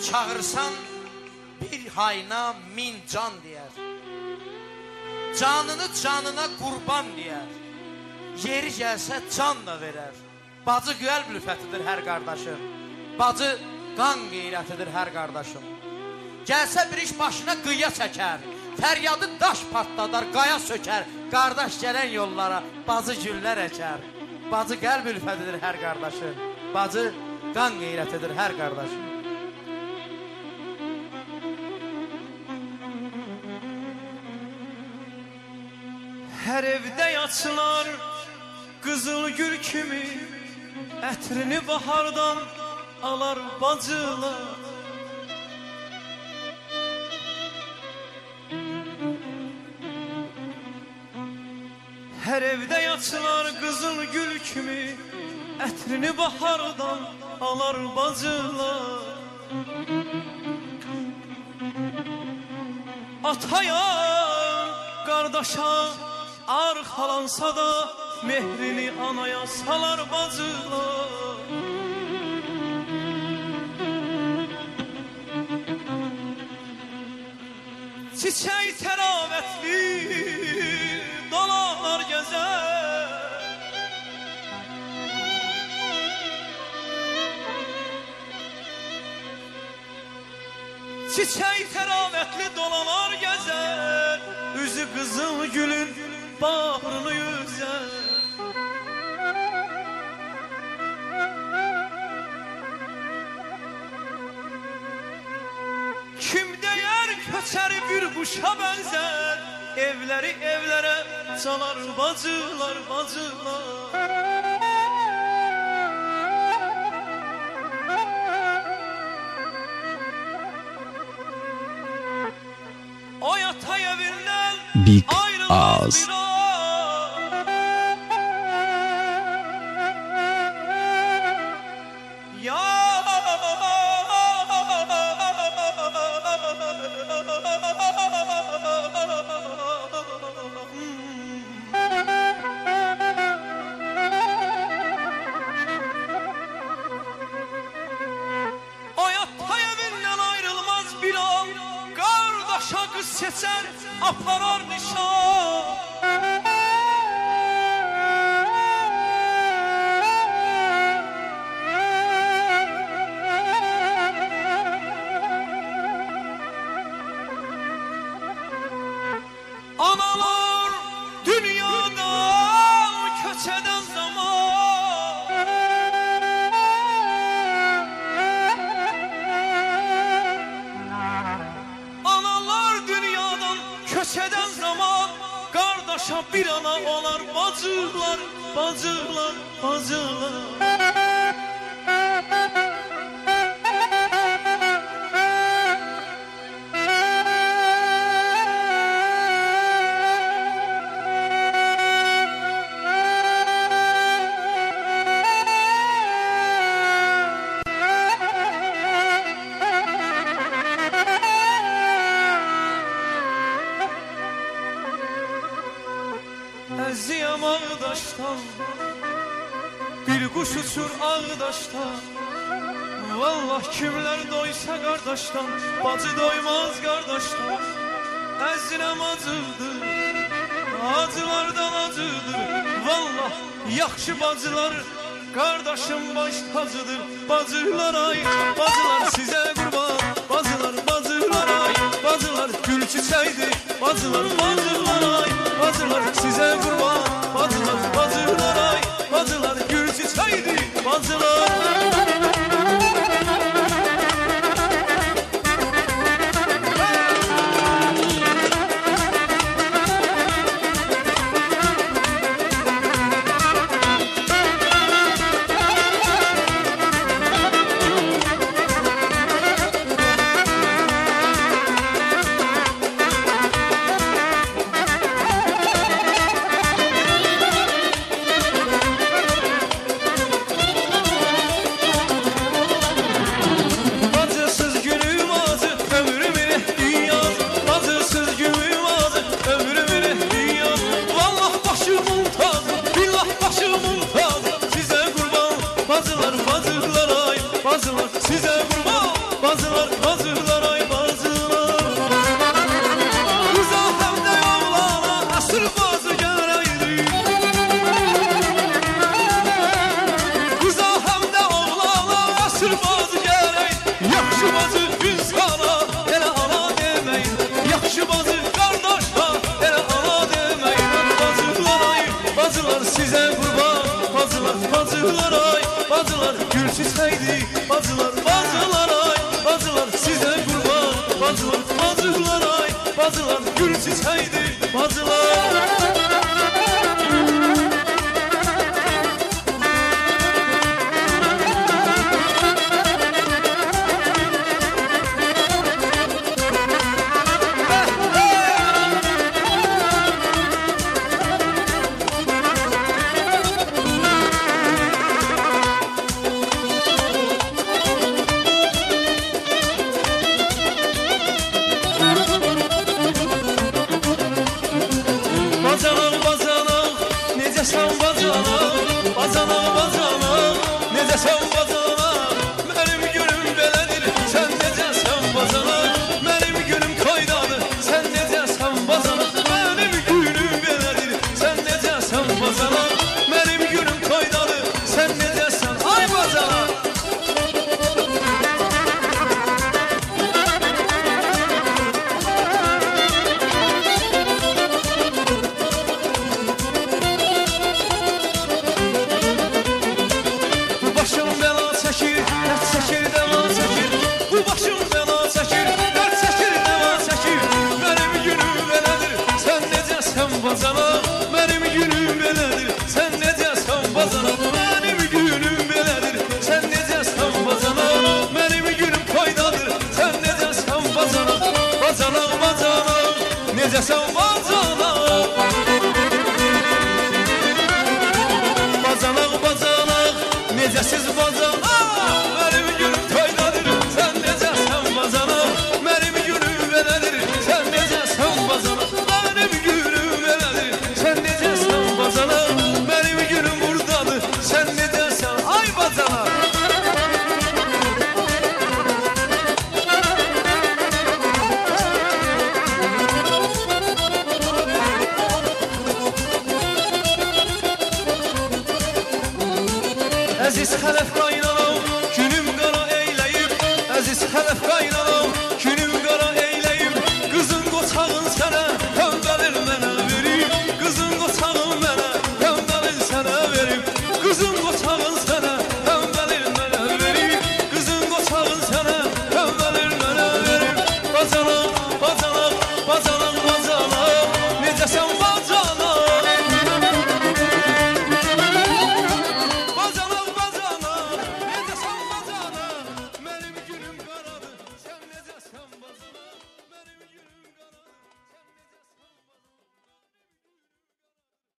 çağırsan bir hayna min can deyər. Canını canına qurban deyər. Yeri gəlsə can da verər. Bacı qəlb lüfətidir hər qardaşım. Bacı qan qeyrətidir hər qardaşım. Gəlsə bir iş başına qıya çəkər. Fəryadı daş patladar, qaya sökər. Qardaş gələn yollara bacı güllər əkər. Bacı qəlb lüfətidir hər qardaşım. Bacı qan qeyrətidir hər qardaşım. Hər evdə yatsılar qızıl gül kimi, ətrini bahardan alar bacılar. Hər evdə yatsılar qızıl gül kimi, ətrini bahardan alar bacılar. Ataya, qardaşa arxalansa da mehrini anaya salar bacılar. Çiçək təravətli dolalar gəzər. Çiçək təravətli dolalar gəzər. Üzü qızıl gülün bağrını yüzər. Kim deyər köçəri bir quşa bənzər. Evləri evlərə çalar bacılar, bacılar. O yatay evindən Big ayrılmaz Ağız. bir o. Qız seçər, aparar nişan. Analar dünyadan köç eden zaman, köç eden zaman kardeşa bir ana olar bacılar, bacılar, bacılar. Əziyəm ağdaşdan, bir quş uçur ağdaşdan. Vallah kimlər doysa qardaşdan, bacı doymaz qardaşdan. Əzirəm acıdır, acılardan acıdır. Vallah yaxşı bacılar, qardaşım baş tacıdır. Bacılar ay, bacılar sizə qurban. Bacılar, bacılar ay, bacılar gül çiçəkdir. Bacılar, bacılar ay, bacılar sizə qurban. Bacılar, bacılar ay, bacılar gül çiçəkdir. Bacılar. bacılar ay, bacılar gül çiçəkdi, bacılar, bacılar ay, bacılar sizə qurban, bacılar, bacılar ay, bacılar gül çiçəkdi, bacılar. Bacanaq, bacanaq, necəsən bacanaq, bacanaq, bacanaq, necəsən bacanaq, mənim günüm belədir, sən necəsən bacanaq, mənim günüm qaydadır, sən necəsən bacanaq, mənim günüm belədir, sən necəsən bacanaq, mənim günüm qaydadır, sən necəsən, ay bacanaq. Başım bəla çəkir, dərd çəkir, dəva çəkir. Bu başım bəla çəkir, dərd çəkir, dəva çəkir. Mənim günüm belədir, sən necəsən bacanaq, mənim günüm belədir, sən necəsən bacanaq, mənim günüm belədir, sən necəsən bacanaq, mənim günüm qaydadır, sən necəsən bacanaq, bacanaq, bacanaq, necəsən bacanaq. Bacanaq, bacanaq, necəsiz bacanaq, mənim günüm qaydadır, sən necəsən bacanaq, mənim günüm belədir, sən necəsən bacanaq, mənim günüm belədir, sən necəsən bacanaq, mənim günüm buradadır, sən necəsən, ay bacanaq. Əziz xələf qaynar